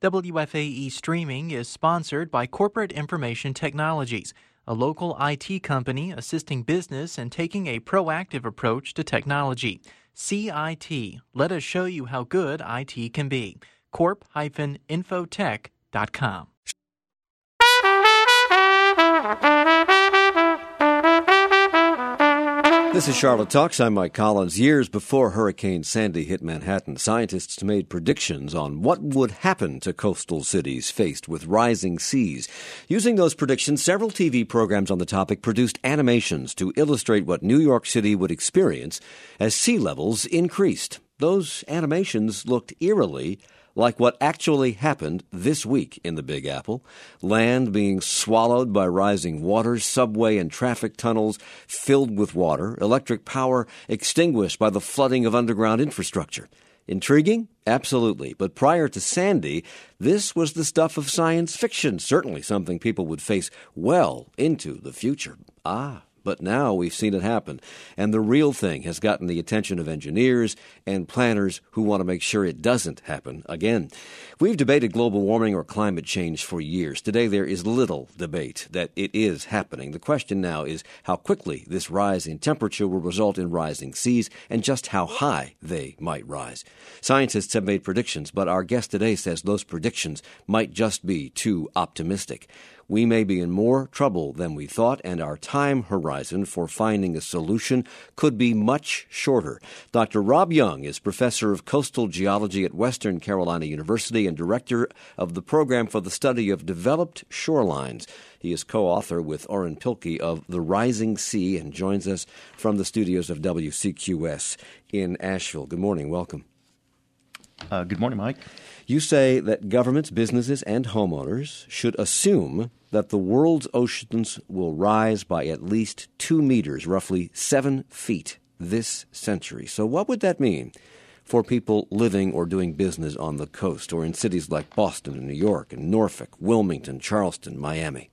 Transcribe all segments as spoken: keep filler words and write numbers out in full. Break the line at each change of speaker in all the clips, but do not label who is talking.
W F A E Streaming is sponsored by Corporate Information Technologies, a local I T company assisting business and taking a proactive approach to technology. C I T. Let us show you how good I T can be. corp dash infotech dot com.
This is Charlotte Talks. I'm Mike Collins. Years before Hurricane Sandy hit Manhattan, scientists made predictions on what would happen to coastal cities faced with rising seas. Using those predictions, several T V programs on the topic produced animations to illustrate what New York City would experience as sea levels increased. Those animations looked eerily like what actually happened this week in the Big Apple. Land being swallowed by rising waters, subway and traffic tunnels filled with water, electric power extinguished by the flooding of underground infrastructure. Intriguing? Absolutely. But prior to Sandy, this was the stuff of science fiction, certainly something people would face well into the future. Ah. But now we've seen it happen, and the real thing has gotten the attention of engineers and planners who want to make sure it doesn't happen again. We've debated global warming or climate change for years. Today there is little debate that it is happening. The question now is how quickly this rise in temperature will result in rising seas and just how high they might rise. Scientists have made predictions, but our guest today says those predictions might just be too optimistic. We may be in more trouble than we thought, and our time horizon for finding a solution could be much shorter. Doctor Rob Young is professor of coastal geology at Western Carolina University and director of the program for the study of developed shorelines. He is co-author with Orrin Pilkey of The Rising Sea and joins us from the studios of W C Q S in Asheville. Good morning. Welcome.
Uh, good morning, Mike.
You say that governments, businesses, and homeowners should assume that the world's oceans will rise by at least two meters, roughly seven feet, this century. So what would that mean for people living or doing business on the coast or in cities like Boston and New York and Norfolk, Wilmington, Charleston, Miami?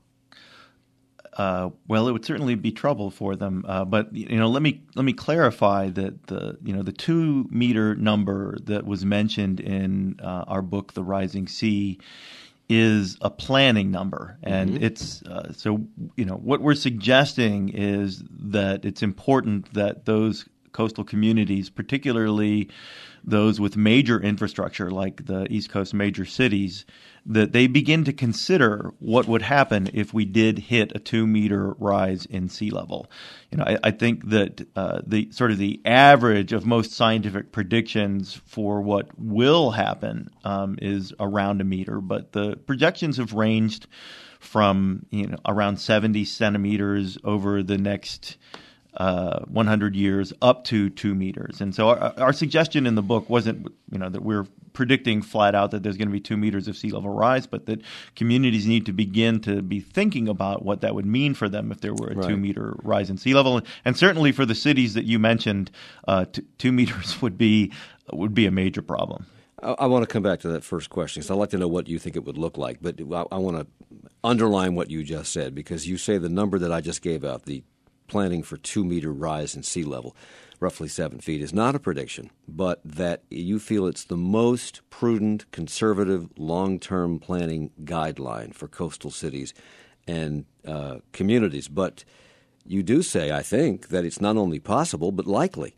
Uh, well, it would certainly be trouble for them. Uh, but you know, let me let me clarify that the you know the two meter number that was mentioned in uh, our book, The Rising Sea, is a planning number, and mm-hmm. it's uh, so you know what we're suggesting is that it's important that those coastal communities, particularly those with major infrastructure like the East Coast major cities, that they begin to consider what would happen if we did hit a two-meter rise in sea level. You know, I, I think that uh, the sort of the average of most scientific predictions for what will happen um, is around a meter, but the projections have ranged from you know around seventy centimeters over the next Uh, one hundred years up to two meters. And so our, our suggestion in the book wasn't, you know, that we're predicting flat out that there's going to be two meters of sea level rise, but that communities need to begin to be thinking about what that would mean for them if there were a
right.
two meter rise in sea level. And certainly for the cities that you mentioned, uh, t- two meters would be would be a major problem.
I, I want to come back to that first question because I'd like to know what you think it would look like. But I, I want to underline what you just said because you say the number that I just gave out, the planning for two-meter rise in sea level, roughly seven feet, is not a prediction, but that you feel it's the most prudent, conservative, long-term planning guideline for coastal cities and uh, communities. But you do say, I think, that it's not only possible, but likely.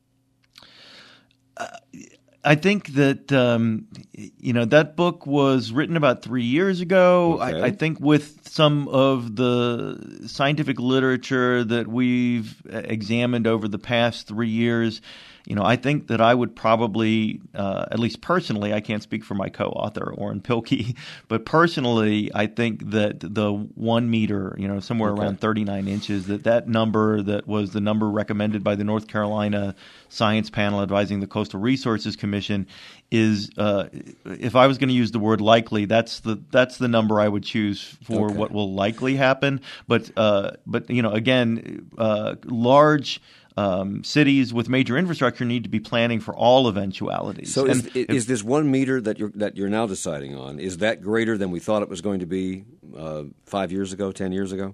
Uh, I think that, um, you know, that book was written about three years ago.
Okay.
I, I think with some of the scientific literature that we've examined over the past three years, you know, I think that I would probably, uh, at least personally, I can't speak for my co-author, Orrin Pilkey, but personally, I think that the one meter, you know, somewhere okay. around thirty-nine inches, that that number that was the number recommended by the North Carolina Science Panel advising the Coastal Resources Commission is, uh, if I was going to use the word likely, that's the that's the number I would choose for okay. what will likely happen. But, uh, but you know, again, uh, large Um, cities with major infrastructure need to be planning for all eventualities.
So, is,
and
is,
if,
is this one meter that you're that you're now deciding on? Is that greater than we thought it was going to be uh, five years ago, ten years ago?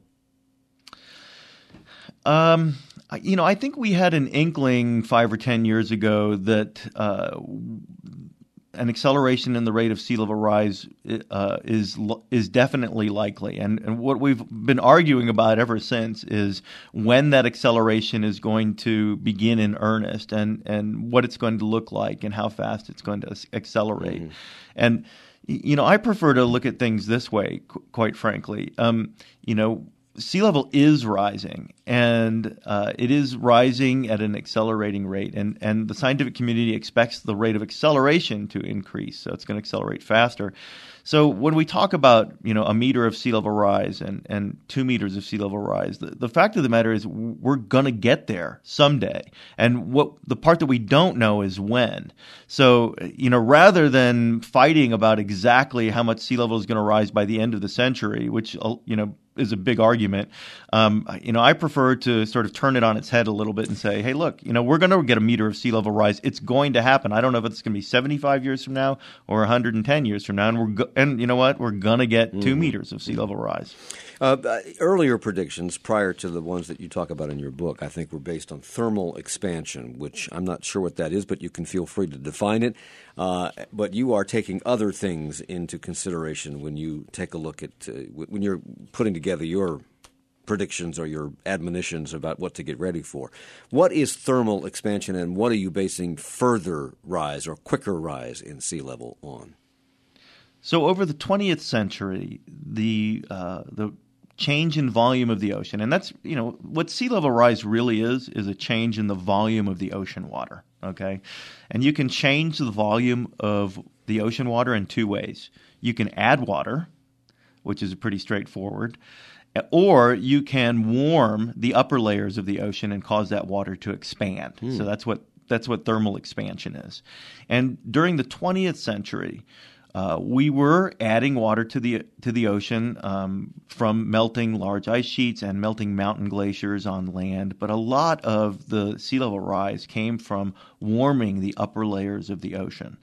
Um, you know, I think we had an inkling five or ten years ago that uh, an acceleration in the rate of sea level rise uh, is is definitely likely. And, and what we've been arguing about ever since is when that acceleration is going to begin in earnest, and, and what it's going to look like and how fast it's going to accelerate. Mm-hmm. And, you know, I prefer to look at things this way, qu- quite frankly. Um, you know, sea level is rising, and uh, it is rising at an accelerating rate, and, and the scientific community expects the rate of acceleration to increase, so it's going to accelerate faster. So when we talk about, you know, a meter of sea level rise and, and two meters of sea level rise, the, the fact of the matter is we're going to get there someday. And what the part that we don't know is when. So, you know, rather than fighting about exactly how much sea level is going to rise by the end of the century, which, you know, is a big argument. Um, you know, I prefer to sort of turn it on its head a little bit and say, hey, look, you know, we're going to get a meter of sea level rise. It's going to happen. I don't know if it's going to be seventy-five years from now or one hundred ten years from now. And we're go- and you know what? We're going to get two mm-hmm. meters of sea level rise.
Uh, earlier predictions prior to the ones that you talk about in your book, I think, were based on thermal expansion, which I'm not sure what that is, but you can feel free to define it. Uh, but you are taking other things into consideration when you take a look at uh, when you're putting together your predictions or your admonitions about what to get ready for. What is thermal expansion, and what are you basing further rise or quicker rise in sea level on?
So over the twentieth century, the uh, the change in volume of the ocean, and that's, you know, what sea level rise really is, is a change in the volume of the ocean water, okay? And you can change the volume of the ocean water in two ways. You can add water, which is pretty straightforward, or you can warm the upper layers of the ocean and cause that water to expand. Hmm. So that's what that's what thermal expansion is. And during the twentieth century, Uh, we were adding water to the to the ocean um, from melting large ice sheets and melting mountain glaciers on land, but a lot of the sea level rise came from warming the upper layers of the ocean.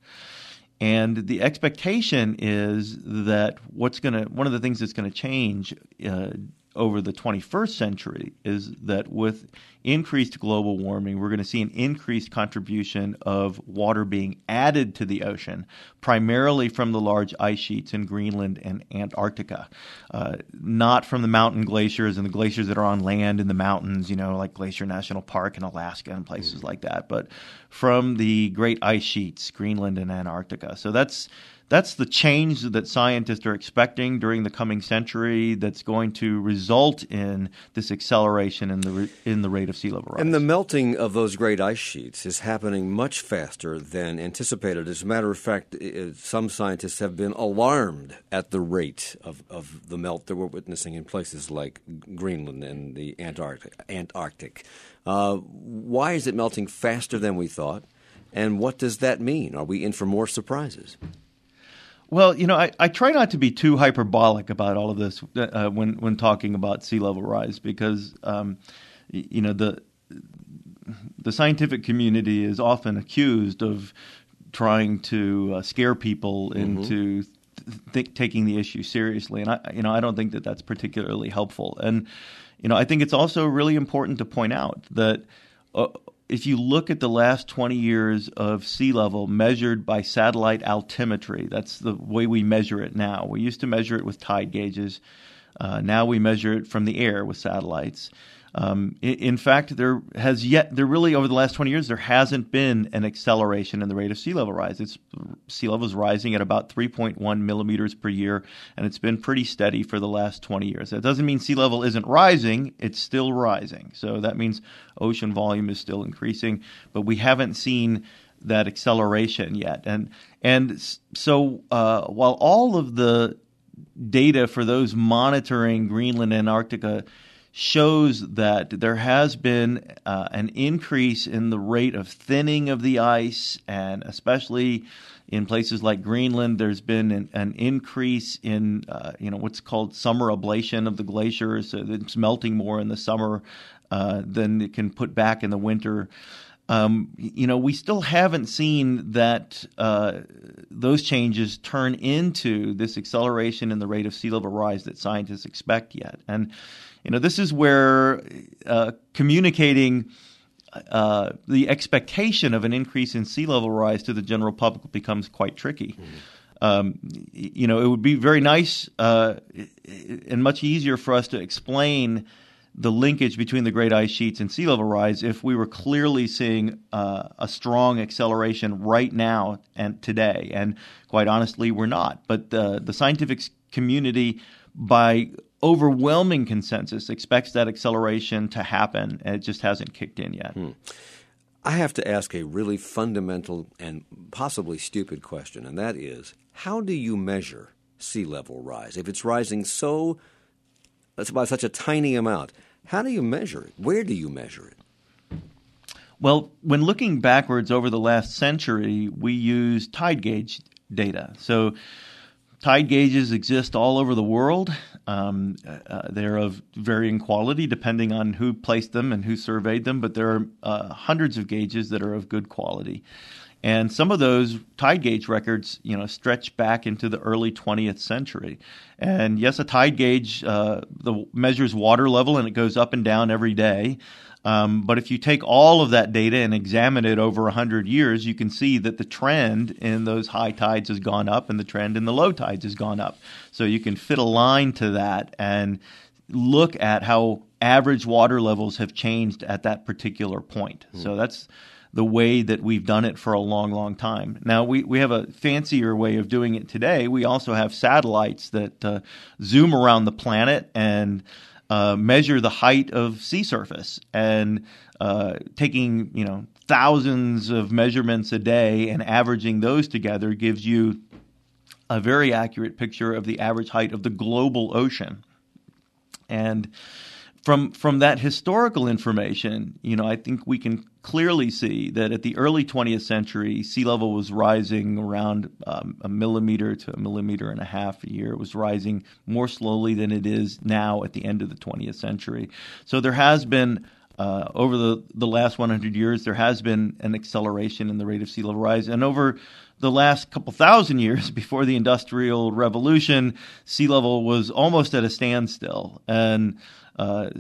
And the expectation is that what's going to one of the things that's going to change uh, over the twenty-first century is that with increased global warming, we're going to see an increased contribution of water being added to the ocean, primarily from the large ice sheets in Greenland and Antarctica, uh, not from the mountain glaciers and the glaciers that are on land in the mountains, you know, like Glacier National Park in Alaska and places like that, but from the great ice sheets, Greenland and Antarctica. So that's That's the change that scientists are expecting during the coming century that's going to result in this acceleration in the in the rate of sea level rise.
And the melting of those great ice sheets is happening much faster than anticipated. As a matter of fact, some scientists have been alarmed at the rate of, of the melt that we're witnessing in places like Greenland and the Antarctic. Antarctic. Uh, why is it melting faster than we thought? And what does that mean? Are we in for more surprises?
Well, you know, I, I try not to be too hyperbolic about all of this uh, when when talking about sea level rise because, um, you know, the the scientific community is often accused of trying to uh, scare people into mm-hmm. th- taking the issue seriously, and I, you know, I don't think that that's particularly helpful. And you know, I think it's also really important to point out that. Uh, If you look at the last twenty years of sea level measured by satellite altimetry, that's the way we measure it now. We used to measure it with tide gauges. Uh, now we measure it from the air with satellites. Um, in, in fact, there has yet, there really over the last twenty years, there hasn't been an acceleration in the rate of sea level rise. It's sea level is rising at about three point one millimeters per year, and it's been pretty steady for the last twenty years. That doesn't mean sea level isn't rising; it's still rising. So that means ocean volume is still increasing, but we haven't seen that acceleration yet. And and so uh, while all of the data for those monitoring Greenland and Antarctica shows that there has been uh, an increase in the rate of thinning of the ice, and especially in places like Greenland, there's been an, an increase in uh, you know what's called summer ablation of the glaciers. So it's melting more in the summer uh, than it can put back in the winter. Um, you know, we still haven't seen that uh, those changes turn into this acceleration in the rate of sea level rise that scientists expect yet. And, you know, this is where uh, communicating uh, the expectation of an increase in sea level rise to the general public becomes quite tricky. Mm-hmm. Um, you know, it would be very nice uh, and much easier for us to explain the linkage between the great ice sheets and sea level rise if we were clearly seeing uh, a strong acceleration right now and today. And quite honestly, we're not. But uh, the scientific community, by overwhelming consensus, expects that acceleration to happen, and it just hasn't kicked in yet.
Hmm. I have to ask a really fundamental and possibly stupid question, and that is, how do you measure sea level rise? If it's rising so, that's by such a tiny amount, how do you measure it? Where do you measure it?
Well, when looking backwards over the last century, we use tide gauge data. So tide gauges exist all over the world. Um, uh, they're of varying quality depending on who placed them and who surveyed them, but there are uh, hundreds of gauges that are of good quality. And some of those tide gauge records, you know, stretch back into the early twentieth century. And yes, a tide gauge uh, the, measures water level, and it goes up and down every day. Um, but if you take all of that data and examine it over one hundred years, you can see that the trend in those high tides has gone up and the trend in the low tides has gone up. So you can fit a line to that and look at how average water levels have changed at that particular point. Mm. So that's the way that we've done it for a long, long time. Now, we, we have a fancier way of doing it today. We also have satellites that uh, zoom around the planet and Uh, measure the height of sea surface, and uh, taking you know thousands of measurements a day and averaging those together gives you a very accurate picture of the average height of the global ocean. And from from that historical information, you know, I think we can clearly see that at the early twentieth century, sea level was rising around um, a millimeter to a millimeter and a half a year. It was rising more slowly than it is now at the end of the twentieth century. So there has been, uh, over the, the last one hundred years, there has been an acceleration in the rate of sea level rise. And over the last couple thousand years before the Industrial Revolution, sea level was almost at a standstill. And Uh,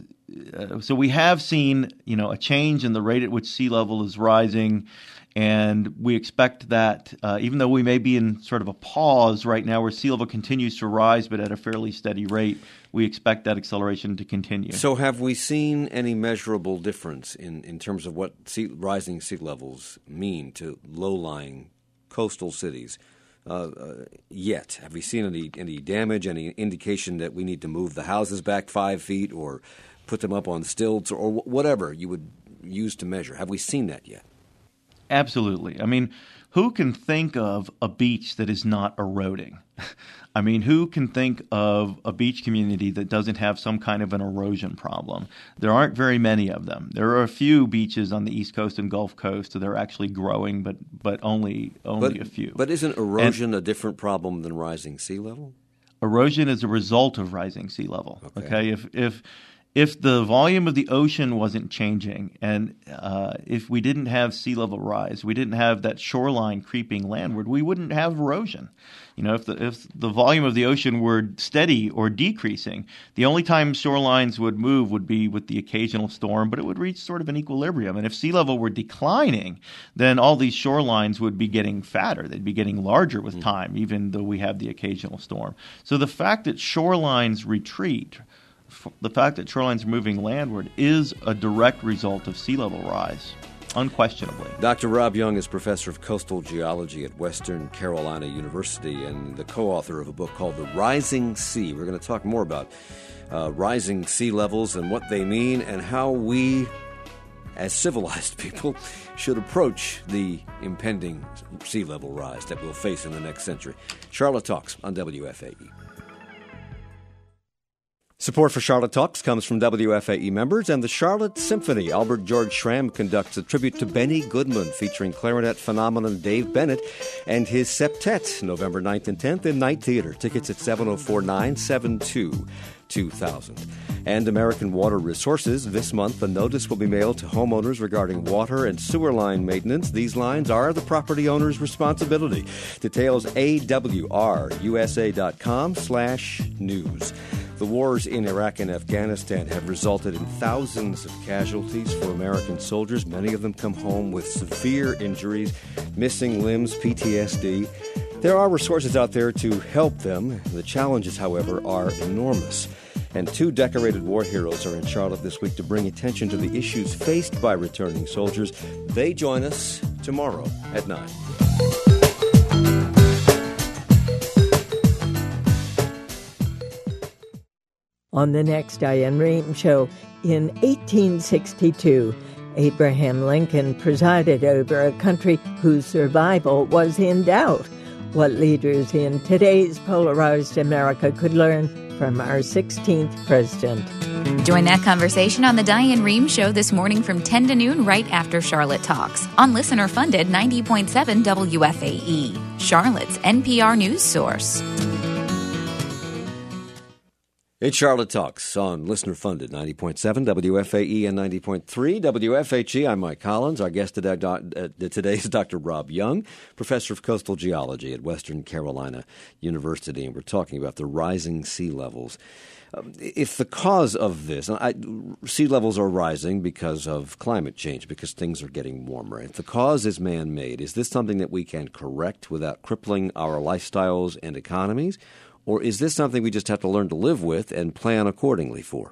so we have seen, you know, a change in the rate at which sea level is rising, and we expect that uh, even though we may be in sort of a pause right now where sea level continues to rise but at a fairly steady rate, we expect that acceleration to continue.
So have we seen any measurable difference in, in terms of what sea, rising sea levels mean to low-lying coastal cities? Uh, uh, yet. Have we seen any any damage, any indication that we need to move the houses back five feet or put them up on stilts or, or whatever you would use to measure? Have we seen that yet?
Absolutely. I mean, who can think of a beach that is not eroding? I mean, who can think of a beach community that doesn't have some kind of an erosion problem? There aren't very many of them. There are a few beaches on the East Coast and Gulf Coast that are actually growing, but but only only
but,
a few.
But isn't erosion
and,
a different problem than rising sea level?
Erosion is a result of rising sea level.
Okay.
okay? If if If the volume of the ocean wasn't changing, and uh, if we didn't have sea level rise, we didn't have that shoreline creeping landward, we wouldn't have erosion. You know, if the if the volume of the ocean were steady or decreasing, the only time shorelines would move would be with the occasional storm, but it would reach sort of an equilibrium. And if sea level were declining, then all these shorelines would be getting fatter. They'd be getting larger with time, even though we have the occasional storm. So the fact that shorelines retreat, the fact that shorelines are moving landward, is a direct result of sea level rise, unquestionably.
Doctor Rob Young is professor of coastal geology at Western Carolina University and the co-author of a book called The Rising Sea. We're going to talk more about uh, rising sea levels and what they mean and how we, as civilized people, should approach the impending sea level rise that we'll face in the next century. Charlotte Talks on W F A E. Support for Charlotte Talks comes from W F A E members and the Charlotte Symphony. Albert George Schramm conducts a tribute to Benny Goodman featuring clarinet phenomenon Dave Bennett and his septet November ninth and tenth in Night Theater. Tickets at seven oh four, nine seven two, two thousand. And American Water Resources. This month, a notice will be mailed to homeowners regarding water and sewer line maintenance. These lines are the property owner's responsibility. Details A W R U S A dot com slash news. The wars in Iraq and Afghanistan have resulted in thousands of casualties for American soldiers. Many of them come home with severe injuries, missing limbs, P T S D. There are resources out there to help them. The challenges, however, are enormous. And two decorated war heroes are in Charlotte this week to bring attention to the issues faced by returning soldiers. They join us tomorrow at nine.
On the next Diane Rehm Show, in eighteen sixty-two, Abraham Lincoln presided over a country whose survival was in doubt. What leaders in today's polarized America could learn from our sixteenth president.
Join that conversation on the Diane Rehm Show this morning from ten to noon right after Charlotte Talks on listener-funded ninety point seven W F A E, Charlotte's N P R news source.
It's Charlotte Talks on listener-funded ninety point seven W F A E and ninety point three W F H E. I'm Mike Collins. Our guest today, uh, today is Doctor Rob Young, professor of coastal geology at Western Carolina University, and we're talking about the rising sea levels. Um, if the cause of this, I, sea levels are rising because of climate change, because things are getting warmer. If the cause is man-made, is this something that we can correct without crippling our lifestyles and economies? Or is this something we just have to learn to live with and plan accordingly for?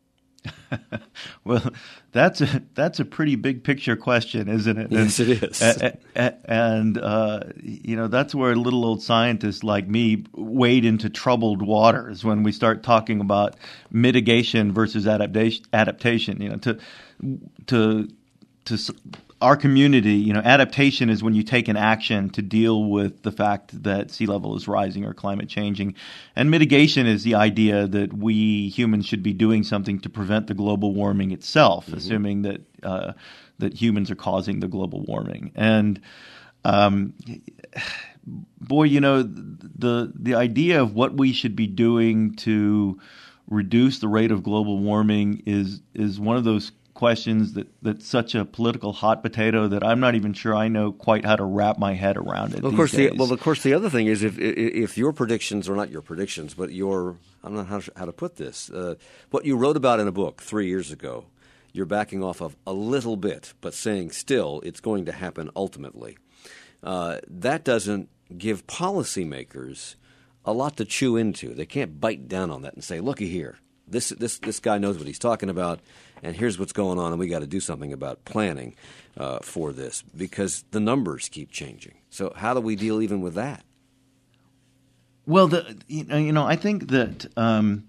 Well, that's a that's a pretty big picture question, isn't it?
Yes, it is.
And, and uh, you know, that's where little old scientists like me wade into troubled waters when we start talking about mitigation versus adaptation. Adaptation, you know, to to to. Our community, you know, adaptation is when you take an action to deal with the fact that sea level is rising or climate changing. And mitigation is the idea that we humans should be doing something to prevent the global warming itself, mm-hmm. assuming that uh, that humans are causing the global warming. And um, boy, you know, the the idea of what we should be doing to reduce the rate of global warming is is one of those questions that that's such a political hot potato that I'm not even sure I know quite how to wrap my head around it.
Well, of course, the, well, of course, the other thing is if if your predictions, or not your predictions, but your I don't know how to, how to put this, uh, what you wrote about in a book three years ago, you're backing off of a little bit, but saying still it's going to happen ultimately. Uh, that doesn't give policymakers a lot to chew into. They can't bite down on that and say, looky here, this this this guy knows what he's talking about. And here's what's going on, and we got to do something about planning uh, for this because the numbers keep changing. So how do we deal even with that?
Well, the, you know, I think that um,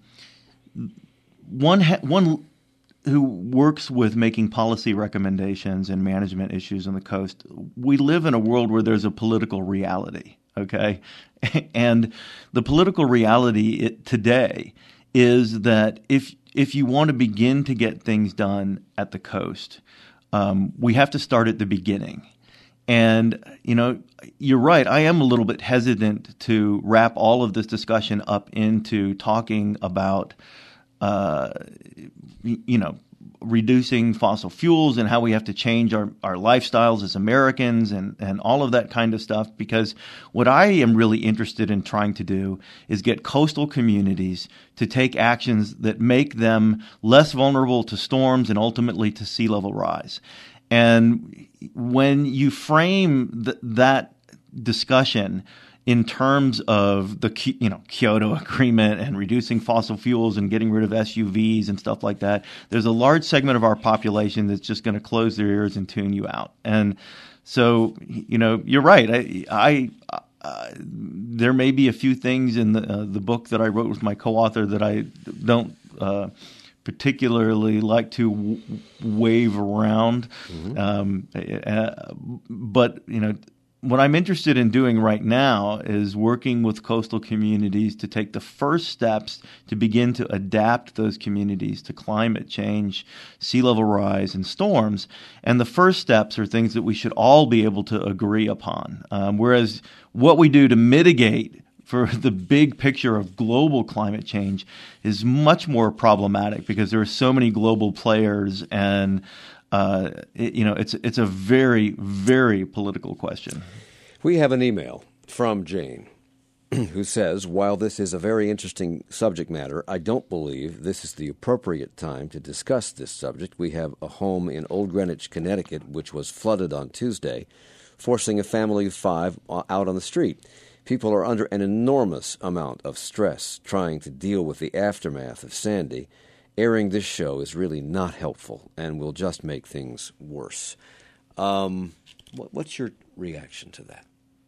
one ha- one who works with making policy recommendations and management issues on the coast, we live in a world where there's a political reality, okay? And the political reality it, today is that if If you want to begin to get things done at the coast, um, we have to start at the beginning. And, you know, you're right. I am a little bit hesitant to wrap all of this discussion up into talking about, uh, you know, reducing fossil fuels and how we have to change our, our lifestyles as Americans and, and all of that kind of stuff, because what I am really interested in trying to do is get coastal communities to take actions that make them less vulnerable to storms and ultimately to sea level rise. And when you frame th- that discussion in terms of the you know Kyoto Agreement and reducing fossil fuels and getting rid of S U Vs and stuff like that, there's a large segment of our population that's just going to close their ears and tune you out. And so, you know, you're right. I, I uh, there may be a few things in the uh, the book that I wrote with my co-author that I don't uh, particularly like to w- wave around, mm-hmm. um, uh, but you know. What I'm interested in doing right now is working with coastal communities to take the first steps to begin to adapt those communities to climate change, sea level rise, and storms. And the first steps are things that we should all be able to agree upon. Um, whereas what we do to mitigate for the big picture of global climate change is much more problematic because there are so many global players and Uh, it, you know, it's it's a very, very political question.
We have an email from Jane. who says, while this is a very interesting subject matter, I don't believe this is the appropriate time to discuss this subject. We have a home in Old Greenwich, Connecticut, which was flooded on Tuesday, forcing a family of five out on the street. People are under an enormous amount of stress trying to deal with the aftermath of Sandy. Airing this show is really not helpful and will just make things worse. Um, what, what's your reaction to that?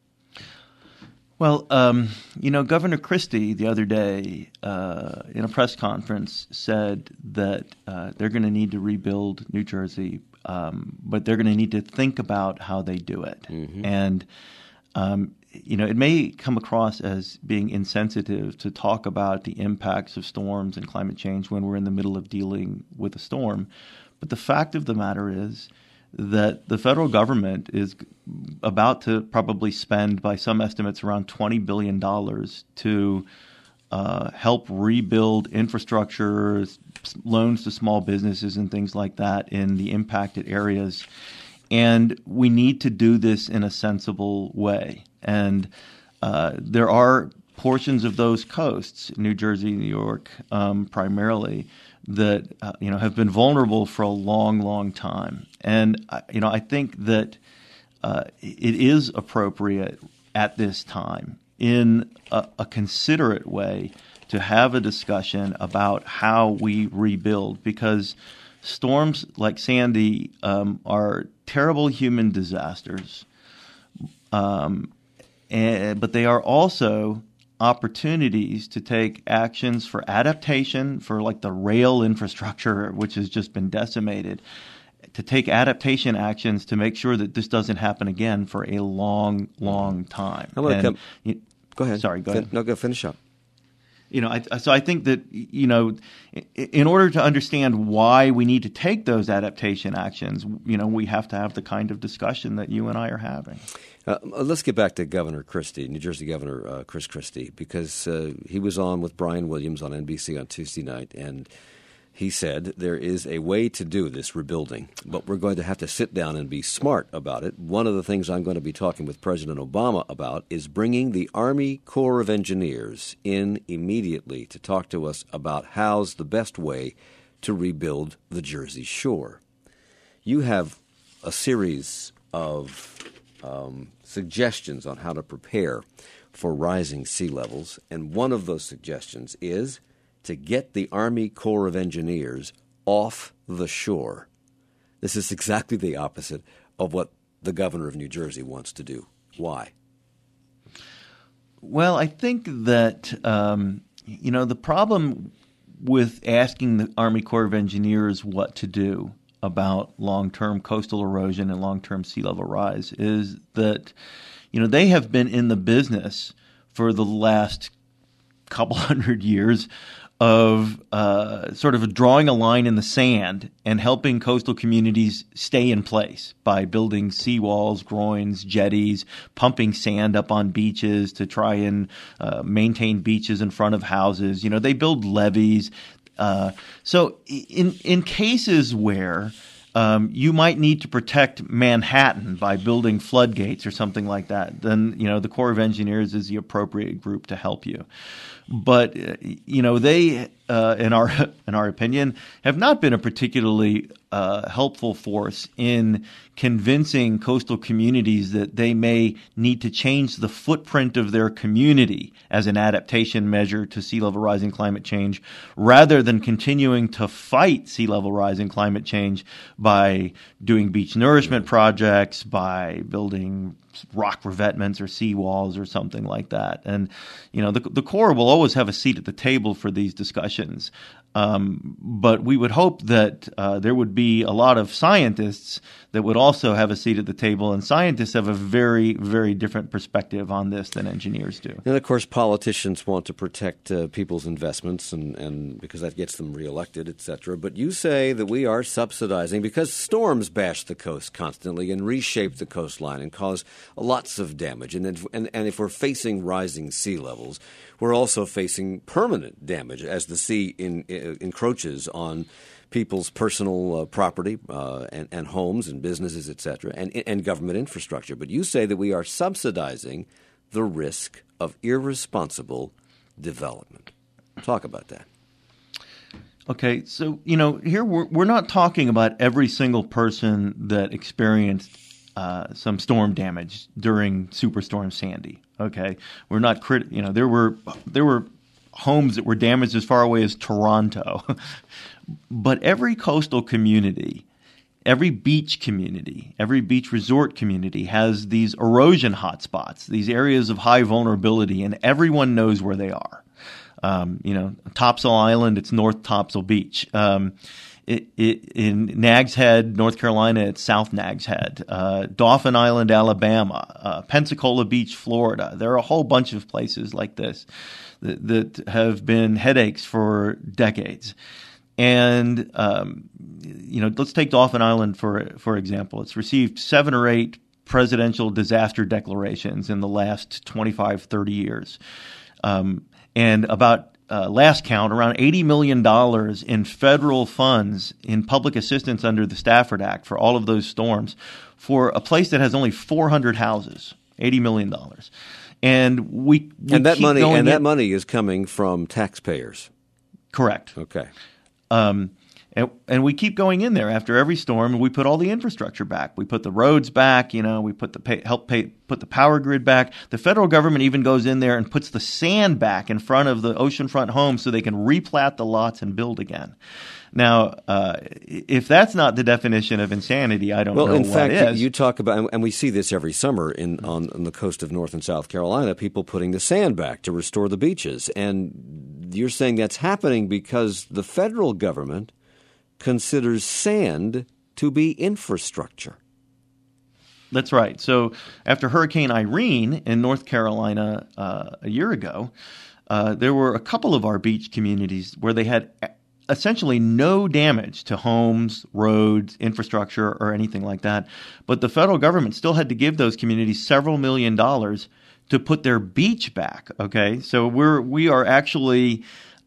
Well, um, you know, Governor Christie the other day uh, in a press conference said that uh, they're going to need to rebuild New Jersey, um, but they're going to need to think about how they do it. Mm-hmm. And, um, you know, it may come across as being insensitive to talk about the impacts of storms and climate change when we're in the middle of dealing with a storm. But the fact of the matter is that the federal government is about to probably spend, by some estimates, around twenty billion dollars to uh, help rebuild infrastructure, loans to small businesses and things like that in the impacted areas. And we need to do this in a sensible way. And uh, there are portions of those coasts, New Jersey, New York, um, primarily, that uh, you know have been vulnerable for a long, long time. And uh, you know I think that uh, it is appropriate at this time, in a, a considerate way, to have a discussion about how we rebuild, because storms like Sandy um, are terrible human disasters, um, and, but they are also opportunities to take actions for adaptation, for like the rail infrastructure, which has just been decimated, to take adaptation actions to make sure that this doesn't happen again for a long, long time.
I'm gonna
and,
come,
you,
go ahead.
Sorry, go
fin-
ahead.
No, go finish up.
You know, I, so I think that, you know, in order to understand why we need to take those adaptation actions, you know, we have to have the kind of discussion that you and I are having.
Uh, let's get back to Governor Christie, New Jersey Governor uh, Chris Christie, because uh, he was on with Brian Williams on N B C on Tuesday night, and he said there is a way to do this rebuilding, but we're going to have to sit down and be smart about it. One of the things I'm going to be talking with President Obama about is bringing the Army Corps of Engineers in immediately to talk to us about how's the best way to rebuild the Jersey Shore. You have a series of um, suggestions on how to prepare for rising sea levels, and one of those suggestions is to get the Army Corps of Engineers off the shore. This is exactly the opposite of what the governor of New Jersey wants to do. Why?
Well, I think that, um, you know, the problem with asking the Army Corps of Engineers what to do about long-term coastal erosion and long-term sea level rise is that, you know, they have been in the business for the last couple hundred years of uh, sort of drawing a line in the sand and helping coastal communities stay in place by building seawalls, groins, jetties, pumping sand up on beaches to try and uh, maintain beaches in front of houses. You know, they build levees. Uh, so in in cases where um, you might need to protect Manhattan by building floodgates or something like that, then, you know, the Corps of Engineers is the appropriate group to help you. But, uh, you know, they, uh, in our in our opinion, have not been a particularly uh, helpful force in convincing coastal communities that they may need to change the footprint of their community as an adaptation measure to sea level rise and climate change, rather than continuing to fight sea level rise and climate change by doing beach nourishment projects, by building rock revetments or seawalls or something like that. And, you know, the, the Corps will always have a seat at the table for these discussions. Um, but we would hope that uh, there would be a lot of scientists that would also have a seat at the table, and scientists have a very, very different perspective on this than engineers do.
And, of course, politicians want to protect uh, people's investments and, and because that gets them reelected, et cetera. But you say that we are subsidizing because storms bash the coast constantly and reshape the coastline and cause lots of damage. And, if, and, and if we're facing rising sea levels, we're also facing permanent damage as the sea in, in, encroaches on people's personal uh, property uh, and, and homes and businesses, et cetera, and, and government infrastructure. But you say that we are subsidizing the risk of irresponsible development. Talk about that.
Okay, so, you know, here we're, we're not talking about every single person that experienced uh, some storm damage during Superstorm Sandy. Okay, we're not crit. You know, there were there were homes that were damaged as far away as Toronto, but every coastal community, every beach community, every beach resort community has these erosion hotspots, these areas of high vulnerability, and everyone knows where they are. Um, you know, Topsail Island, it's North Topsail Beach. Um, it, it, in Nags Head, North Carolina, it's South Nags Head. Uh, Dauphin Island, Alabama. Uh, Pensacola Beach, Florida. There are a whole bunch of places like this that, that have been headaches for decades. And, um, you know, let's take Dauphin Island for for example. It's received seven or eight presidential disaster declarations in the last twenty-five, thirty years. Um, and about uh, last count, around eighty million dollars in federal funds in public assistance under the Stafford Act for all of those storms for a place that has only four hundred houses, eighty million dollars. And we, we
and that
keep
money
going
and that
in,
money is coming from taxpayers.
Correct.
Okay.
Um, and, and we keep going in there after every storm, and we put all the infrastructure back. We put the roads back, you know, we put the pay, help pay, put the power grid back. The federal government even goes in there and puts the sand back in front of the oceanfront homes so they can replat the lots and build again. Now, uh, if that's not the definition of insanity, I don't
well,
know
in
what
fact,
is.
You talk about, and we see this every summer in on, on the coast of North and South Carolina, people putting the sand back to restore the beaches. And you're saying that's happening because the federal government considers sand to be infrastructure.
That's right. So after Hurricane Irene in North Carolina uh, a year ago, uh, there were a couple of our beach communities where they had essentially no damage to homes, roads, infrastructure, or anything like that. But the federal government still had to give those communities several million dollars to put their beach back. Okay, so we're we are actually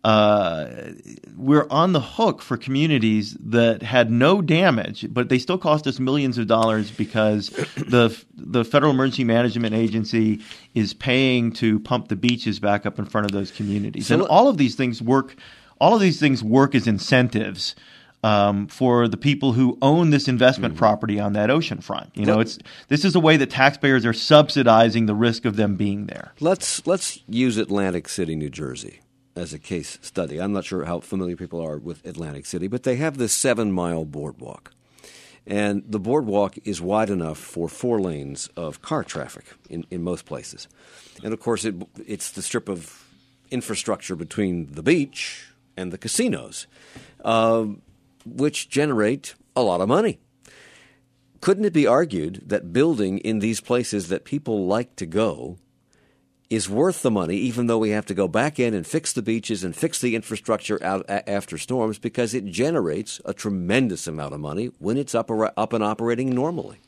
uh, we're on the hook for communities that had no damage, but they still cost us millions of dollars because the the Federal Emergency Management Agency is paying to pump the beaches back up in front of those communities. And all of these things work. All of these things work as incentives um, for the people who own this investment mm-hmm. property on that ocean front. You know, it's this is a way that taxpayers are subsidizing the risk of them being there.
Let's let's use Atlantic City, New Jersey, as a case study. I'm not sure how familiar people are with Atlantic City, but they have this seven-mile boardwalk. And the boardwalk is wide enough for four lanes of car traffic in, in most places. And, of course, it, it's the strip of infrastructure between the beach and the casinos, uh, which generate a lot of money. Couldn't it be argued that building in these places that people like to go is worth the money, even though we have to go back in and fix the beaches and fix the infrastructure out a- after storms, because it generates a tremendous amount of money when it's up, ar- up and operating normally?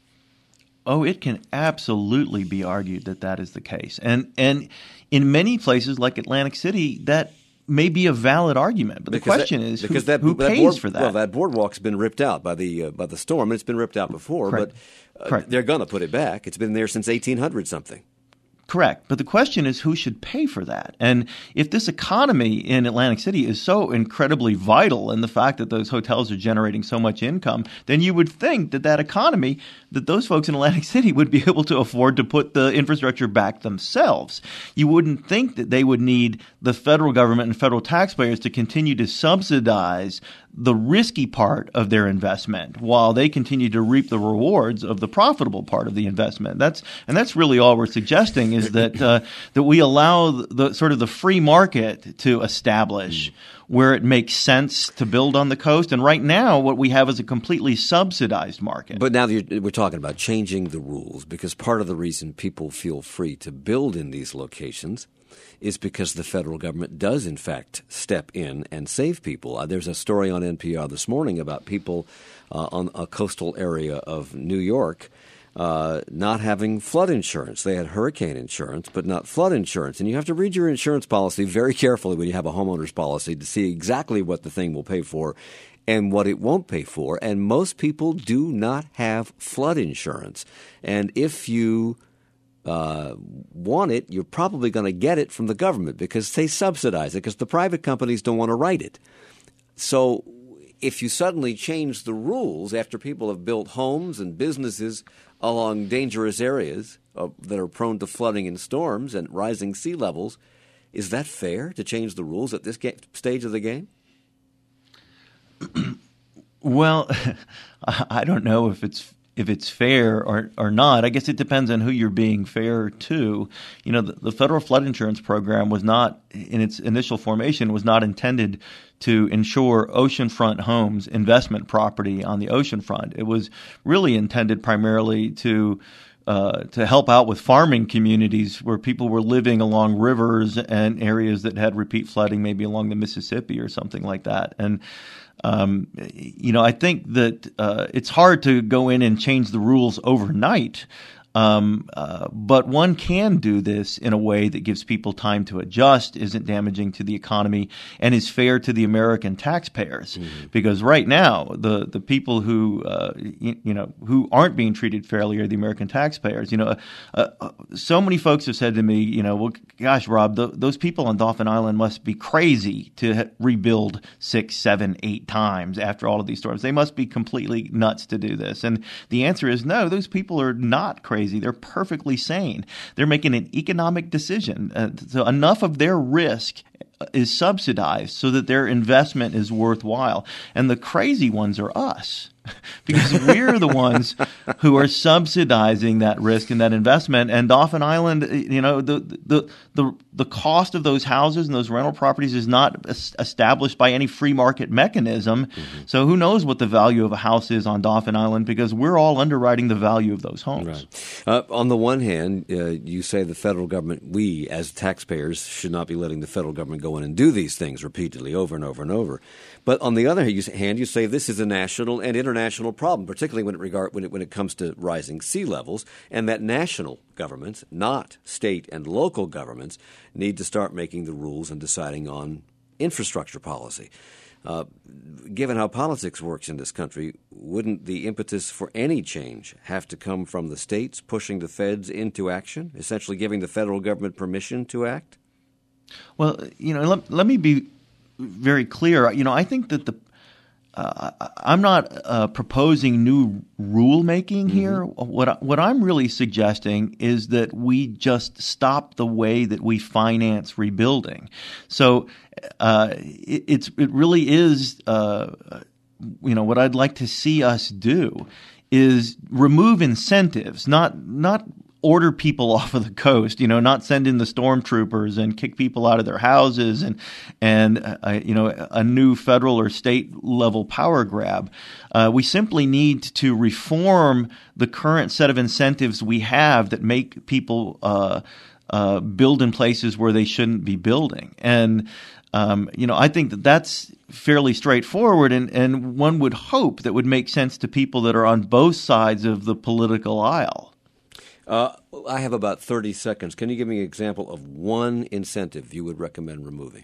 Oh, it can absolutely be argued that that is the case. And, and in many places like Atlantic City, that may be a valid argument, but the because question that, is who, that, who
that
pays
board,
for that?
Well, that boardwalk's been ripped out by the uh, by the storm. It's been ripped out before,
Correct.
but uh, they're going to put it back. It's been there since eighteen hundred something.
Correct. But the question is who should pay for that? And if this economy in Atlantic City is so incredibly vital in the fact that those hotels are generating so much income, then you would think that that economy, that those folks in Atlantic City would be able to afford to put the infrastructure back themselves. You wouldn't think that they would need the federal government and federal taxpayers to continue to subsidize the risky part of their investment while they continue to reap the rewards of the profitable part of the investment. That's and that's really all we're suggesting is that uh, that we allow the, the sort of the free market to establish where it makes sense to build on the coast. And right now, what we have is a completely subsidized market.
But now you're, we're talking about changing the rules, because part of the reason people feel free to build in these locations is because the federal government does, in fact, step in and save people. Uh, there's a story on N P R this morning about people uh, on a coastal area of New York uh, not having flood insurance. They had hurricane insurance, but not flood insurance. And you have to read your insurance policy very carefully when you have a homeowner's policy to see exactly what the thing will pay for and what it won't pay for. And most people do not have flood insurance. And if you uh, want it, you're probably going to get it from the government because they subsidize it because the private companies don't want to write it. So if you suddenly change the rules after people have built homes and businesses along dangerous areas uh, that are prone to flooding and storms and rising sea levels, is that fair to change the rules at this ga- stage of the game?
Well, I don't know if it's if it's fair or, or not. I guess it depends on who you're being fair to. You know, the, the federal flood insurance program was not, in its initial formation, was not intended to insure oceanfront homes, investment property on the oceanfront. It was really intended primarily to uh, to help out with farming communities where people were living along rivers and areas that had repeat flooding, maybe along the Mississippi or something like that. And Um, you know, I think that uh, it's hard to go in and change the rules overnight, um, uh, but one can do this in a way that gives people time to adjust, isn't damaging to the economy, and is fair to the American taxpayers. Mm-hmm. Because right now, the the people who uh, you, you know who aren't being treated fairly are the American taxpayers. You know, uh, uh, so many folks have said to me, you know, well, gosh, Rob, the, those people on Dauphin Island must be crazy to ha- rebuild six, seven, eight times after all of these storms. They must be completely nuts to do this. And the answer is no, those people are not crazy. They're perfectly sane. They're making an economic decision. Uh, so enough of their risk is subsidized so that their investment is worthwhile. And the crazy ones are us. Because we're the ones who are subsidizing that risk and that investment. And Dauphin Island, you know, the the the the cost of those houses and those rental properties is not established by any free market mechanism. Mm-hmm. So who knows what the value of a house is on Dauphin Island, because we're all underwriting the value of those homes.
Right. Uh, on the one hand, uh, you say the federal government, we as taxpayers should not be letting the federal government go in and do these things repeatedly over and over and over. But on the other hand, you say this is a national and international problem, particularly when it regard when it when it comes to rising sea levels, and that national governments, not state and local governments, need to start making the rules and deciding on infrastructure policy. Uh, given how politics works in this country, wouldn't the impetus for any change have to come from the states pushing the feds into action, essentially giving the federal government permission to act?
Well, you know, let, let me be very clear. You know, I think that the uh, I'm not uh, proposing new rulemaking here. Mm-hmm. What what I'm really suggesting is that we just stop the way that we finance rebuilding. So uh, it, it's it really is uh, you know what I'd like to see us do is remove incentives, not not. order people off of the coast, you know, not send in the stormtroopers and kick people out of their houses and, and uh, you know, a new federal or state level power grab. Uh, we simply need to reform the current set of incentives we have that make people uh, uh, build in places where they shouldn't be building. And, um, you know, I think that that's fairly straightforward and, and one would hope that would make sense to people that are on both sides of the political aisle.
Uh, I have about thirty seconds. Can you give me an example of one incentive you would recommend removing?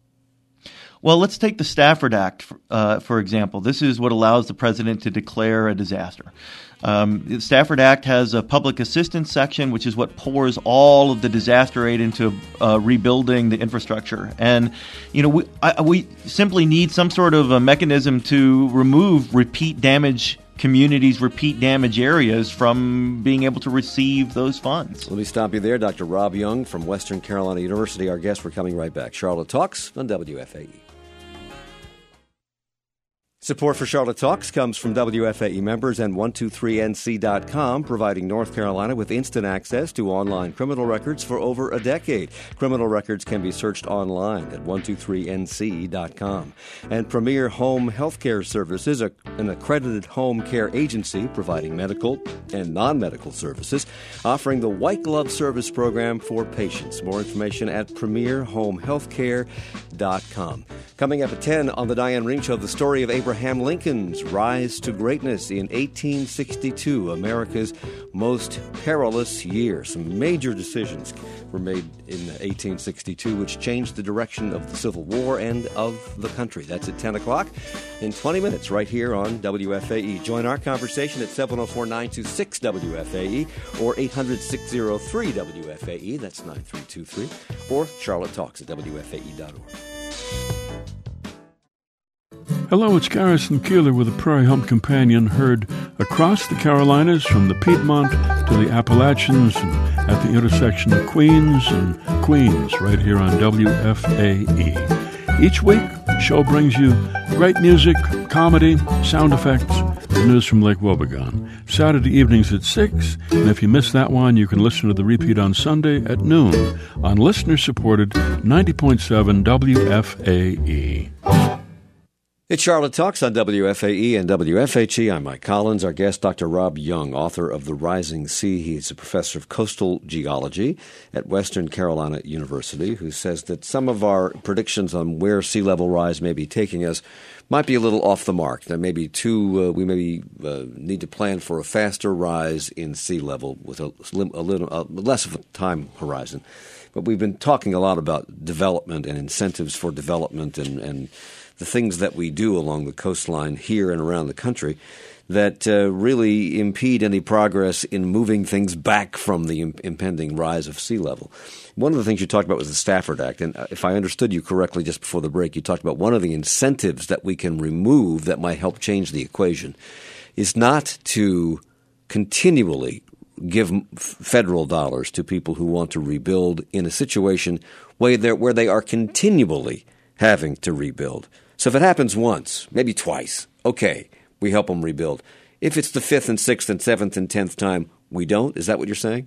Well, let's take the Stafford Act, uh, for example. This is what allows the president to declare a disaster. Um, the Stafford Act has a public assistance section, which is what pours all of the disaster aid into uh, rebuilding the infrastructure. And, you know, we, I, we simply need some sort of a mechanism to remove repeat damage communities, repeat damage areas from being able to receive those funds.
Let me stop you there. Doctor Rob Young from Western Carolina University, our guest. We're coming right back. Charlotte Talks on W F A E. Support for Charlotte Talks comes from W F A E members and one two three N C dot com, providing North Carolina with instant access to online criminal records for over a decade. Criminal records can be searched online at one two three N C dot com. And Premier Home Healthcare Services, a, an accredited home care agency providing medical and non-medical services, offering the White Glove Service program for patients. More information at premier home healthcare dot com. Coming up at ten on the Diane Ring Show, the story of Abraham Lincoln's rise to greatness in eighteen sixty-two, America's most perilous year. Some major decisions were made in eighteen sixty-two, which changed the direction of the Civil War and of the country. That's at ten o'clock in twenty minutes right here on W F A E. Join our conversation at seven oh four, nine two six, W F A E or eight hundred, six oh three, W F A E. That's nine three two three. Or Charlotte Talks at W F A E dot org.
Hello, it's Garrison Keeler with the Prairie Hump Companion, heard across the Carolinas from the Piedmont to the Appalachians and at the intersection of Queens and Queens right here on W F A E. Each week, the show brings you great music, comedy, sound effects, and news from Lake Wobegon. Saturday evenings at six, and if you miss that one, you can listen to the repeat on Sunday at noon on listener-supported ninety point seven W F A E.
It's Charlotte Talks on W F A E and W F H E. I'm Mike Collins. Our guest, Doctor Rob Young, author of The Rising Sea. He's a professor of coastal geology at Western Carolina University, who says that some of our predictions on where sea level rise may be taking us might be a little off the mark. That maybe too, uh, we maybe uh, need to plan for a faster rise in sea level with a, a little uh, less of a time horizon. But we've been talking a lot about development and incentives for development and, and the things that we do along the coastline here and around the country that uh, really impede any progress in moving things back from the imp- impending rise of sea level. One of the things you talked about was the Stafford Act, and if I understood you correctly just before the break, you talked about one of the incentives that we can remove that might help change the equation is not to continually give federal dollars to people who want to rebuild in a situation where they're, where they are continually having to rebuild. So if it happens once, maybe twice, okay, we help them rebuild. If it's the fifth and sixth and seventh and tenth time, we don't? Is that what you're saying?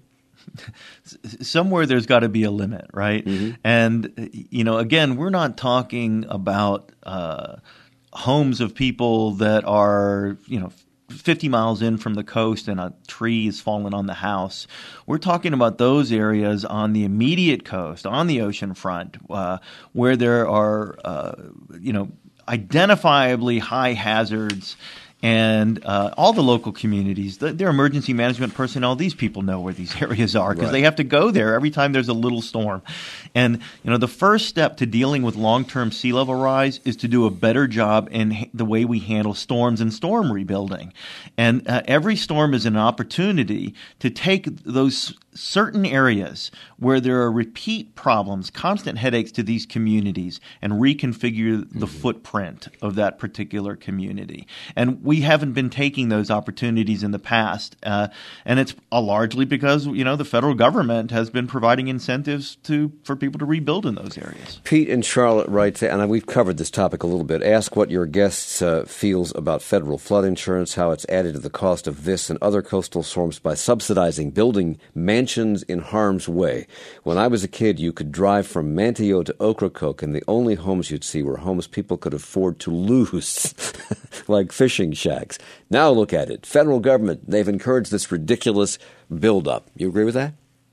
Somewhere there's got to be a limit, right? Mm-hmm. And, you know, again, we're not talking about uh, homes of people that are, you know, fifty miles in from the coast and a tree is fallen on the house. We're talking about those areas on the immediate coast, on the ocean front, uh, where there are, uh, you know, identifiably high hazards. And uh, all the local communities, the, their emergency management personnel, these people know where these areas are because right. they have to go there every time there's a little storm. And, you know, the first step to dealing with long-term sea level rise is to do a better job in ha- the way we handle storms and storm rebuilding. And uh, every storm is an opportunity to take those certain areas where there are repeat problems, constant headaches to these communities, and reconfigure the mm-hmm. footprint of that particular community. And we haven't been taking those opportunities in the past, uh, and it's uh, largely because, you know, the federal government has been providing incentives to for people to rebuild in those areas.
Pete and Charlotte write, and we've covered this topic a little bit, ask what your guest uh, feels about federal flood insurance, how it's added to the cost of this and other coastal storms by subsidizing building mansions in harm's way. When I was a kid, you could drive from Manteo to Ocracoke, and the only homes you'd see were homes people could afford to lose, like fishing shacks. Now look at it. Federal government, they've encouraged this ridiculous buildup. You agree with that?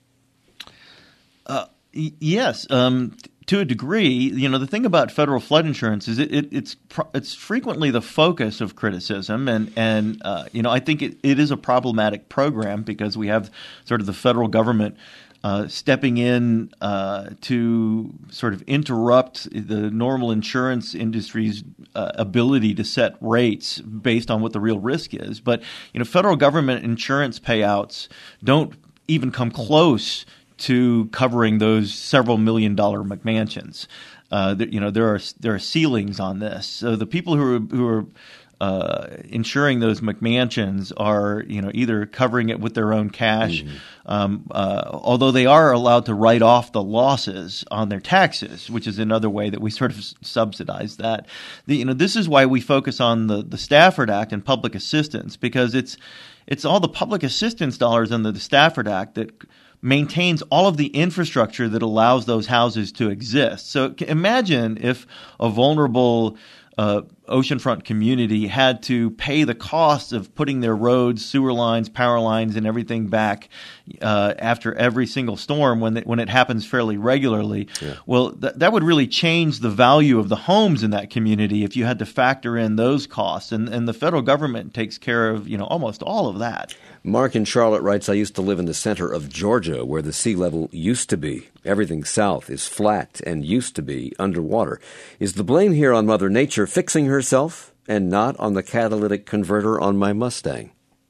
Uh, y- yes. Um, to a degree, you know, the thing about federal flood insurance is it, it, it's pro- it's frequently the focus of criticism. And, and uh, you know, I think it, it is a problematic program because we have sort of the federal government Uh, stepping in uh, to sort of interrupt the normal insurance industry's uh, ability to set rates based on what the real risk is. But, you know, federal government insurance payouts don't even come close to covering those several million dollar McMansions. Uh, you know, there are there are ceilings on this. So the people who are who are Uh, insuring those McMansions are, you know, either covering it with their own cash, mm-hmm. um, uh, although they are allowed to write off the losses on their taxes, which is another way that we sort of subsidize that. The, you know, this is why we focus on the, the Stafford Act and public assistance, because it's it's all the public assistance dollars under the Stafford Act that maintains all of the infrastructure that allows those houses to exist. So imagine if a vulnerable uh, oceanfront community had to pay the cost of putting their roads, sewer lines, power lines, and everything back uh, after every single storm when it, when it happens fairly regularly. Yeah. Well, th- that would really change the value of the homes in that community if you had to factor in those costs. And, and the federal government takes care of, you know, almost all of that.
Mark in Charlotte writes, I used to live in the center of Georgia where the sea level used to be. Everything south is flat and used to be underwater. Is the blame here on Mother Nature fixing herself and not on the catalytic converter on my Mustang?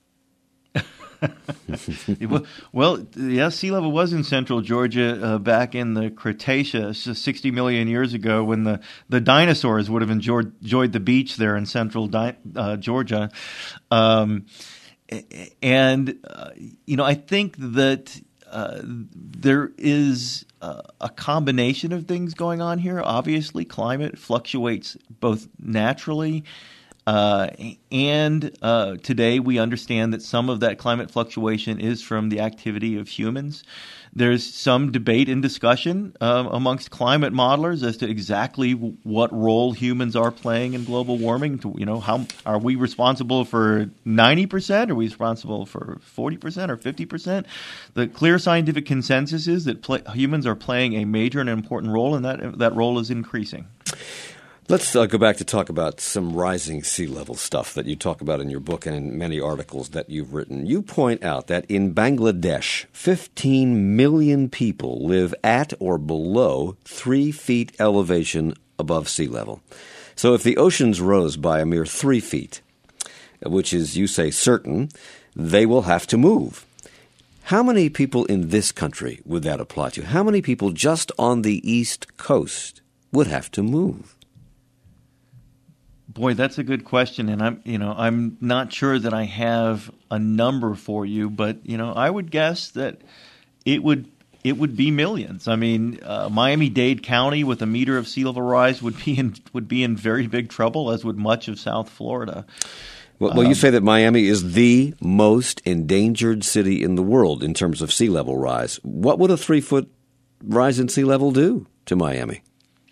Well, yeah, sea level was in central Georgia uh, back in the Cretaceous, sixty million years ago, when the, the dinosaurs would have enjoyed, enjoyed the beach there in central di- uh, Georgia. Um, and, uh, you know, I think that uh, there is uh, a combination of things going on here. Obviously, climate fluctuates both naturally Uh, and uh, today we understand that some of that climate fluctuation is from the activity of humans. There's some debate and discussion uh, amongst climate modelers as to exactly w- what role humans are playing in global warming. To, you know, how are we responsible for ninety percent? Are we responsible for forty percent or fifty percent? The clear scientific consensus is that play- humans are playing a major and important role, and that that role is increasing.
Let's uh, go back to talk about some rising sea level stuff that you talk about in your book and in many articles that you've written. You point out that in Bangladesh, fifteen million people live at or below three feet elevation above sea level. So if the oceans rose by a mere three feet, which is, you say, certain, they will have to move. How many people in this country would that apply to? How many people just on the East Coast would have to move?
Boy, that's a good question, and I'm, you know, I'm not sure that I have a number for you, but you know, I would guess that it would it would be millions. I mean, uh, Miami-Dade County with a meter of sea level rise would be in would be in very big trouble, as would much of South Florida.
Well, well, you say that Miami is the most endangered city in the world in terms of sea level rise. What would a three-foot rise in sea level do to Miami?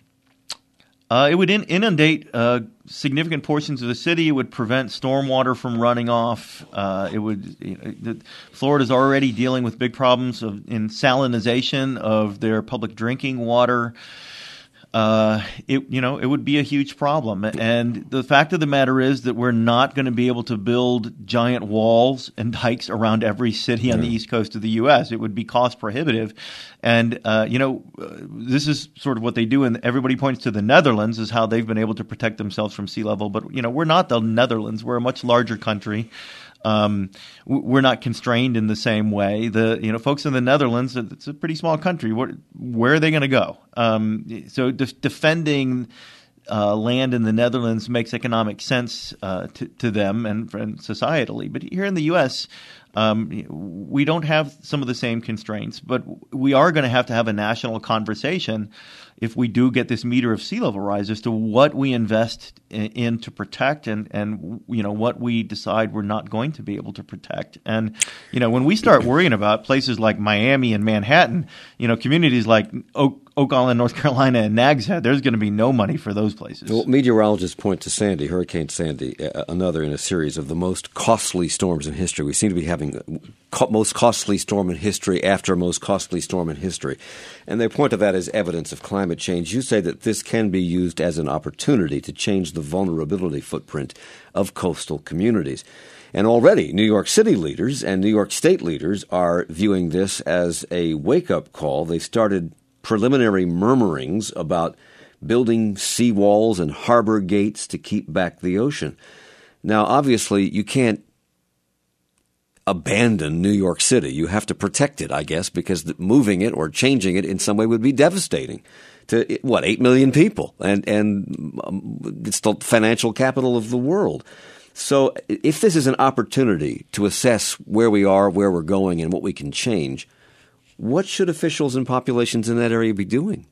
Uh, it would in- inundate uh, significant portions of the city. It would prevent stormwater from running off. Uh, it would. You know, the, Florida's already dealing with big problems of in salinization of their public drinking water. Uh, it you know it would be a huge problem, and the fact of the matter is that we're not going to be able to build giant walls and dikes around every city on the east coast of the U S. It would be cost prohibitive, and uh, you know uh, this is sort of what they do, and everybody points to the Netherlands as how they've been able to protect themselves from sea level. But you know we're not the Netherlands; we're a much larger country. Um, we're not constrained in the same way. The you know folks in the Netherlands, it's a pretty small country. Where, where are they going to go? Um, so de- defending uh, land in the Netherlands makes economic sense uh, to, to them and, and societally. But here in the U S, um, we don't have some of the same constraints. But we are going to have to have a national conversation if we do get this meter of sea level rise as to what we invest in, in to protect and, and, you know, what we decide we're not going to be able to protect. And, you know, when we start worrying about places like Miami and Manhattan, you know, communities like Oak, Oak Island, North Carolina, and Nags Head, there's going to be no money for those places.
Well, meteorologists point to Sandy, Hurricane Sandy, uh, another in a series of the most costly storms in history. We seem to be having co- most costly storm in history after most costly storm in history. And they point to that as evidence of climate change. You say that this can be used as an opportunity to change the vulnerability footprint of coastal communities. And already New York City leaders and New York State leaders are viewing this as a wake-up call. They've started preliminary murmurings about building seawalls and harbor gates to keep back the ocean. Now, obviously, you can't abandon New York City. You have to protect it, I guess, because moving it or changing it in some way would be devastating to, what, eight million people. And, and it's the financial capital of the world. So if this is an opportunity to assess where we are, where we're going, and what we can change, what should officials and populations in that area be doing?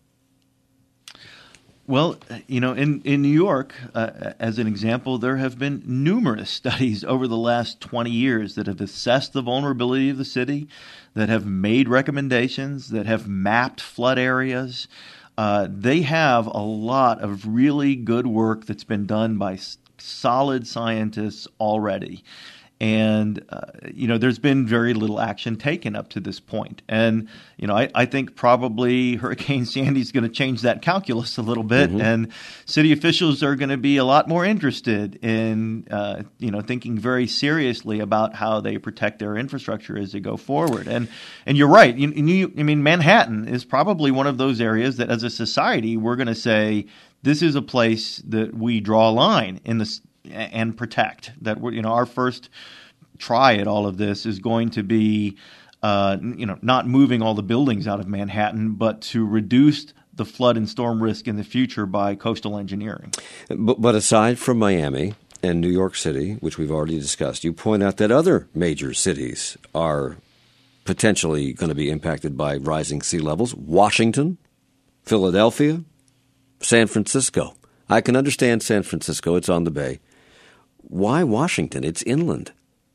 Well, you know, in, in New York, uh, as an example, there have been numerous studies over the last twenty years that have assessed the vulnerability of the city, that have made recommendations, that have mapped flood areas. uh, they have a lot of really good work that's been done by s- solid scientists already. And, uh, you know, there's been very little action taken up to this point. And, you know, I, I think probably Hurricane Sandy is going to change that calculus a little bit. Mm-hmm. And city officials are going to be a lot more interested in, uh, you know, thinking very seriously about how they protect their infrastructure as they go forward. And and you're right. You, you, I mean, Manhattan is probably one of those areas that as a society we're going to say this is a place that we draw a line in the and protect. That we're, you know, our first try at all of this is going to be, uh, you know, not moving all the buildings out of Manhattan, but to reduce the flood and storm risk in the future by coastal engineering.
But, but aside from Miami and New York City, which we've already discussed, you point out that other major cities are potentially going to be impacted by rising sea levels. Washington, Philadelphia, San Francisco. I can understand San Francisco. It's on the bay. Why Washington? It's inland.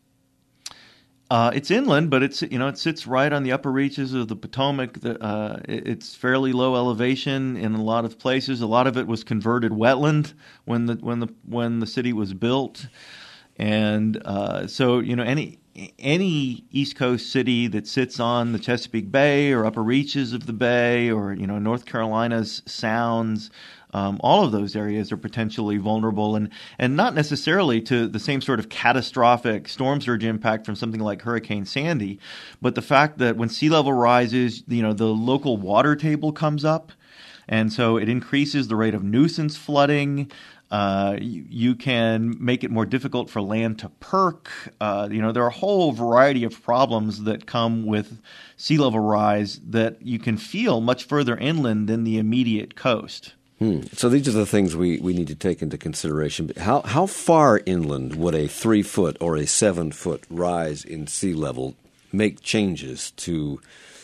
Uh, it's inland, but it's you know it sits right on the upper reaches of the Potomac. The, uh, it, it's fairly low elevation in a lot of places. A lot of it was converted wetland when the when the when the city was built, and uh, so you know any any East Coast city that sits on the Chesapeake Bay or upper reaches of the bay, or you know North Carolina's sounds. Um, all of those areas are potentially vulnerable, and, and not necessarily to the same sort of catastrophic storm surge impact from something like Hurricane Sandy, but the fact that when sea level rises, you know, the local water table comes up, and so it increases the rate of nuisance flooding. Uh, you, you can make it more difficult for land to perk. Uh, you know, there are a whole variety of problems that come with sea level rise that you can feel much further inland than the immediate coast.
Hmm. So these are the things we, we need to take into consideration. How how far inland would a three-foot or a seven-foot rise in sea level make changes to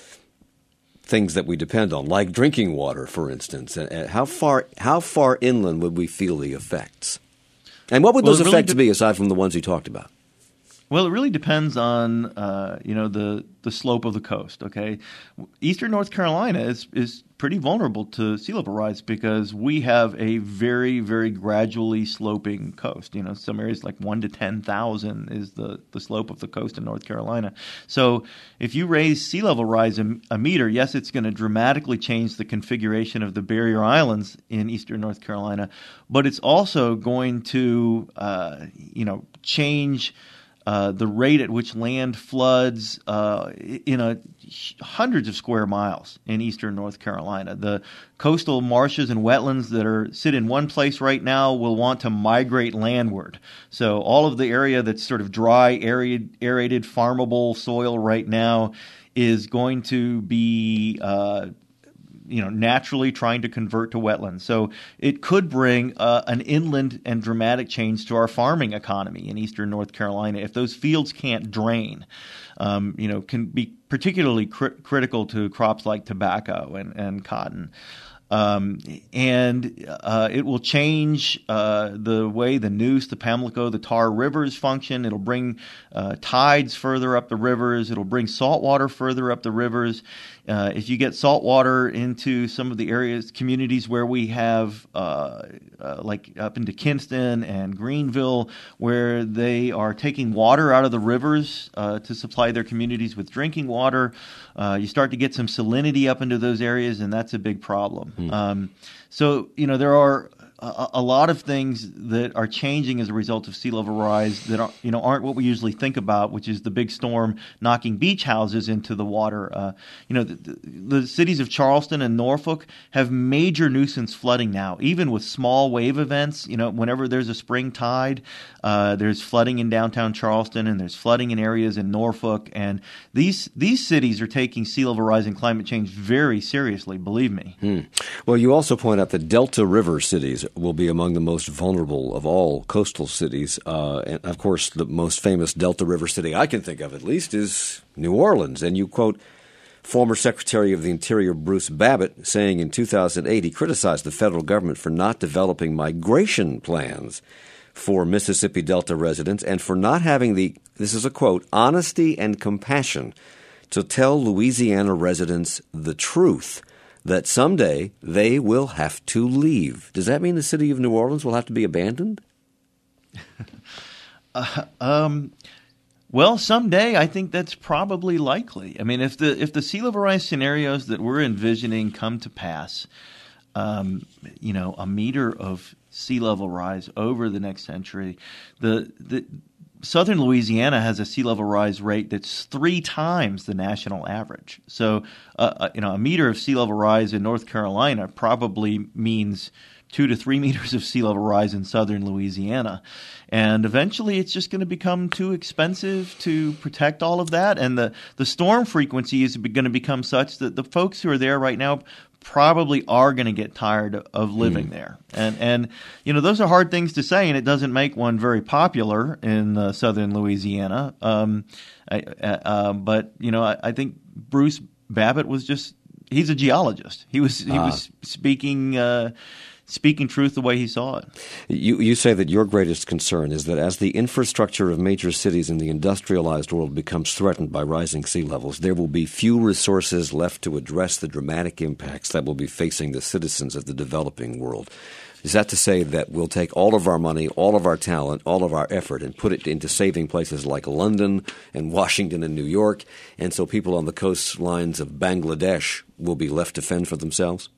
things that we depend on, like drinking water, for instance? And how far how far inland would we feel the effects? And what would
well,
those
really
effects
de-
be aside from the ones you talked about?
Well, it really depends on uh, you know the the slope of the coast. Okay, Eastern North Carolina is is pretty vulnerable to sea level rise because we have a very very gradually sloping coast. You know, some areas like one to ten thousand is the the slope of the coast in North Carolina. So if you raise sea level rise a, a meter, yes, it's going to dramatically change the configuration of the barrier islands in Eastern North Carolina, but it's also going to uh, you know change. Uh, the rate at which land floods uh, in a hundreds of square miles in eastern North Carolina. The coastal marshes and wetlands that are sit in one place right now will want to migrate landward. So all of the area that's sort of dry, aerated, aerated farmable soil right now is going to be uh, you know, naturally trying to convert to wetlands. So it could bring uh, an inland and dramatic change to our farming economy in eastern North Carolina if those fields can't drain. Um, you know, can be particularly cri- critical to crops like tobacco and, and cotton. Um, and uh, it will change uh, the way the Neuse, the Pamlico, the Tar rivers function. It'll bring uh, tides further up the rivers. It'll bring salt water further up the rivers. Uh, if you get salt water into some of the areas, communities where we have, uh, uh, like up into Kinston and Greenville, where they are taking water out of the rivers uh, to supply their communities with drinking water, uh, you start to get some salinity up into those areas, and that's a big problem. Mm. Um, so, you know, there are a, a lot of things that are changing as a result of sea level rise that are, you know, aren't what we usually think about, which is the big storm knocking beach houses into the water. Uh, you know, the, the, the cities of Charleston and Norfolk have major nuisance flooding now, even with small wave events. You know, whenever there's a spring tide, uh, there's flooding in downtown Charleston and there's flooding in areas in Norfolk. And these these cities are taking sea level rise and climate change very seriously, believe me.
Hmm. Well, you also point out that Delta River cities will be among the most vulnerable of all coastal cities. Uh, and, of course, the most famous Delta River city I can think of, at least, is New Orleans. And you quote former Secretary of the Interior Bruce Babbitt saying in two thousand eight he criticized the federal government for not developing migration plans for Mississippi Delta residents and for not having the, this is a quote, honesty and compassion to tell Louisiana residents the truth that someday they will have to leave. Does that mean the city of New Orleans will have to be abandoned?
uh, um, well, someday I think that's probably likely. I mean, if the if the sea level rise scenarios that we're envisioning come to pass, um, you know, a meter of sea level rise over the next century, the the Southern Louisiana has a sea level rise rate that's three times the national average. So, uh, you know, a meter of sea level rise in North Carolina probably means two to three meters of sea level rise in Southern Louisiana. And eventually it's just going to become too expensive to protect all of that. And the, the storm frequency is going to become such that the folks who are there right now probably are going to get tired of living mm. there. And, and, you know, those are hard things to say, and it doesn't make one very popular in uh, Southern Louisiana. Um, I, uh, but, you know, I, I think Bruce Babbitt was just, he's a geologist. He was, he ah. was speaking, uh, speaking truth the way he saw it.
You, you say that your greatest concern is that as the infrastructure of major cities in the industrialized world becomes threatened by rising sea levels, there will be few resources left to address the dramatic impacts that will be facing the citizens of the developing world. Is that to say that we'll take all of our money, all of our talent, all of our effort and put it into saving places like London and Washington and New York, and so people on the coastlines of Bangladesh will be left to fend for themselves?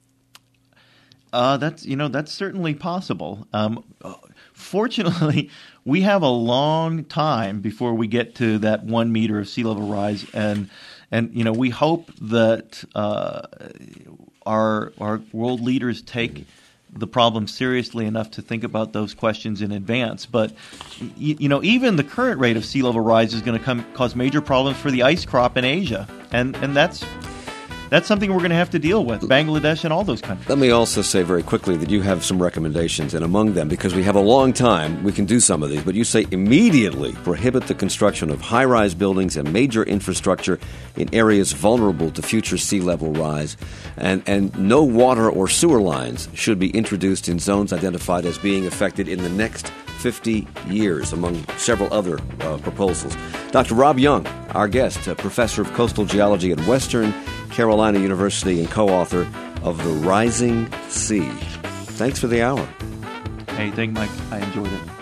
Uh, that's you know that's certainly possible. Um, fortunately, we have a long time before we get to that one meter of sea level rise, and and you know we hope that uh, our our world leaders take the problem seriously enough to think about those questions in advance. But you, you know even the current rate of sea level rise is going to come cause major problems for the ice crop in Asia, and and that's. That's something we're going to have to deal with, Bangladesh and all those countries.
Let me also say very quickly that you have some recommendations, and among them, because we have a long time, we can do some of these, but you say immediately prohibit the construction of high-rise buildings and major infrastructure in areas vulnerable to future sea level rise, and, and no water or sewer lines should be introduced in zones identified as being affected in the next fifty years, among several other uh, proposals. Doctor Rob Young, our guest, a professor of coastal geology at Western Carolina University and co-author of The Rising Sea. Thanks for the hour.
Hey, thank Mike. I enjoyed it.